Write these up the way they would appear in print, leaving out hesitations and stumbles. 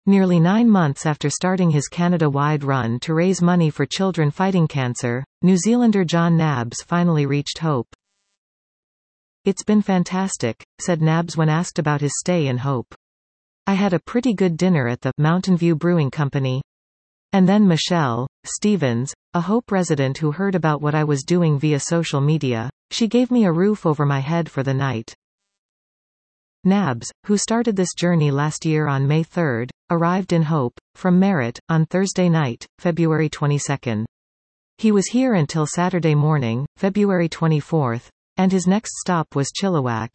Nearly 9 months after starting his Canada-wide run to raise money for children fighting cancer, New Zealander John Nabbs finally reached Hope. "It's been fantastic," said Nabbs when asked about his stay in Hope. "I had a pretty good dinner at the Mountain View Brewing Company. And then Michelle Stevens, a Hope resident who heard about what I was doing via social media, she gave me a roof over my head for the night." Nabbs, who started this journey last year on May 3, arrived in Hope, from Merritt, on Thursday night, February 22. He was here until Saturday morning, February 24, and his next stop was Chilliwack.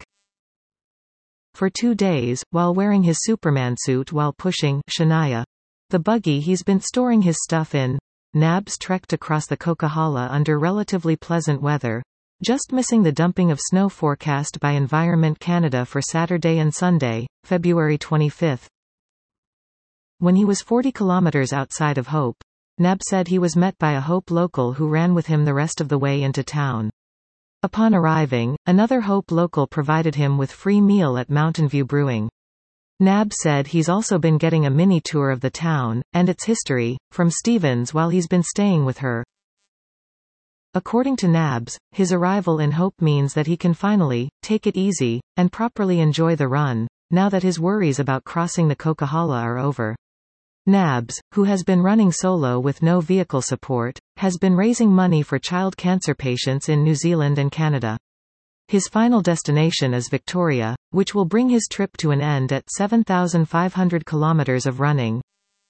For 2 days, while wearing his Superman suit while pushing Shania, the buggy he's been storing his stuff in, Nabbs trekked across the Coquihalla under relatively pleasant weather, just missing the dumping of snow forecast by Environment Canada for Saturday and Sunday, February 25. When he was 40 kilometers outside of Hope, Nabbs said he was met by a Hope local who ran with him the rest of the way into town. Upon arriving, another Hope local provided him with free meal at Mountain View Brewing. Nabbs said he's also been getting a mini tour of the town, and its history, from Stevens while he's been staying with her. According to Nabbs, his arrival in Hope means that he can finally take it easy and properly enjoy the run, now that his worries about crossing the Coquihalla are over. Nabbs, who has been running solo with no vehicle support, has been raising money for child cancer patients in New Zealand and Canada. His final destination is Victoria, which will bring his trip to an end at 7,500 kilometers of running.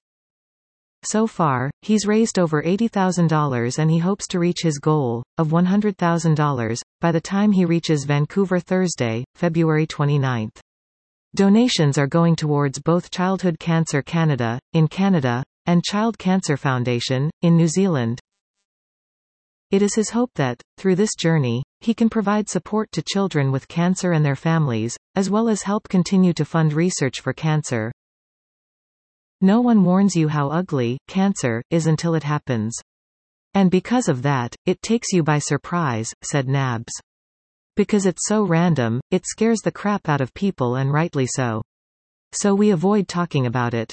So far, he's raised over $80,000 and he hopes to reach his goal, of $100,000, by the time he reaches Vancouver Thursday, February 29. Donations are going towards both Childhood Cancer Canada, in Canada, and Child Cancer Foundation, in New Zealand. It is his hope that, through this journey, he can provide support to children with cancer and their families, as well as help continue to fund research for cancer. "No one warns you how ugly cancer is until it happens. And because of that, it takes you by surprise," said Nabbs. "Because it's so random, it scares the crap out of people, and rightly so. So we avoid talking about it."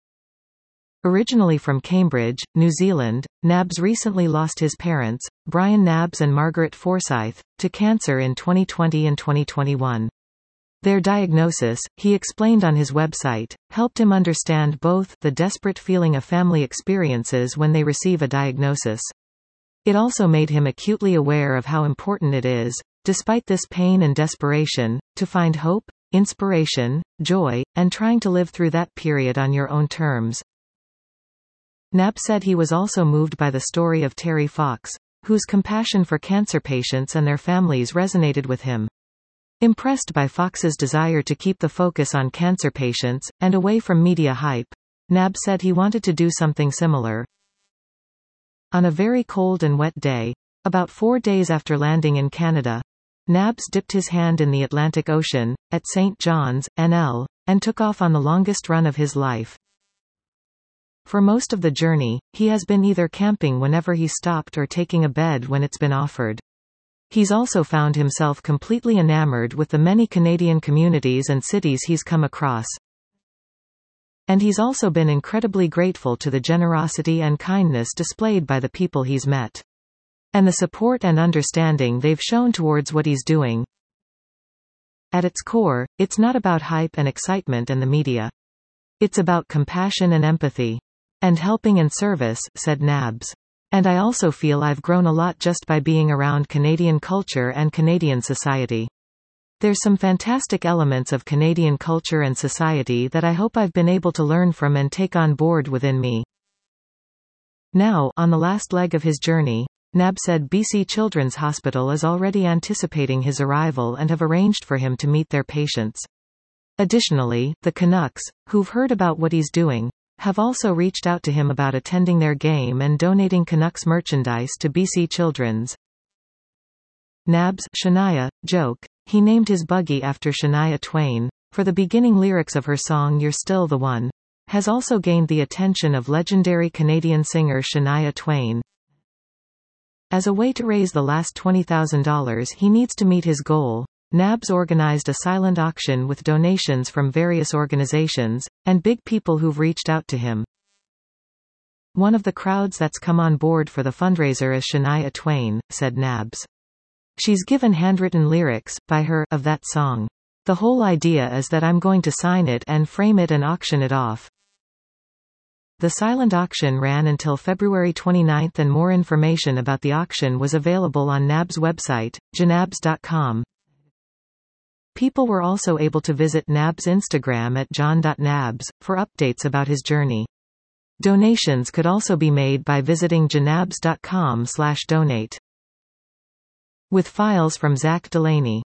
Originally from Cambridge, New Zealand, Nabbs recently lost his parents, Brian Nabbs and Margaret Forsyth, to cancer in 2020 and 2021. Their diagnosis, he explained on his website, helped him understand both the desperate feeling a family experiences when they receive a diagnosis. It also made him acutely aware of how important it is, despite this pain and desperation, to find hope, inspiration, joy, and trying to live through that period on your own terms. Nabbs said he was also moved by the story of Terry Fox, whose compassion for cancer patients and their families resonated with him. Impressed by Fox's desire to keep the focus on cancer patients, and away from media hype, Nabbs said he wanted to do something similar. On a very cold and wet day, about 4 days after landing in Canada, Nabbs dipped his hand in the Atlantic Ocean, at St. John's, NL, and took off on the longest run of his life. For most of the journey, he has been either camping whenever he stopped or taking a bed when it's been offered. He's also found himself completely enamored with the many Canadian communities and cities he's come across. And he's also been incredibly grateful to the generosity and kindness displayed by the people he's met. And the support and understanding they've shown towards what he's doing. At its core, it's not about hype and excitement and the media. It's about compassion and empathy. And helping and service, said Nabbs. And I also feel I've grown a lot just by being around Canadian culture and Canadian society. There's some fantastic elements of Canadian culture and society that I hope I've been able to learn from and take on board within me. Now, on the last leg of his journey, Nabbs said BC Children's Hospital is already anticipating his arrival and have arranged for him to meet their patients. Additionally, the Canucks, who've heard about what he's doing, have also reached out to him about attending their game and donating Canucks merchandise to BC Children's. Nabbs' Shania joke, he named his buggy after Shania Twain, for the beginning lyrics of her song You're Still the One, has also gained the attention of legendary Canadian singer Shania Twain. As a way to raise the last $20,000 he needs to meet his goal, Nabs organized a silent auction with donations from various organizations, and big people who've reached out to him. "One of the crowds that's come on board for the fundraiser is Shania Twain," said Nabs. "She's given handwritten lyrics, by her, of that song. The whole idea is that I'm going to sign it and frame it and auction it off." The silent auction ran until February 29 and more information about the auction was available on Nabs' website, jnabs.com. People were also able to visit Nabs' Instagram at john.nabs, for updates about his journey. Donations could also be made by visiting jnabs.com/donate. With files from Zach Delaney.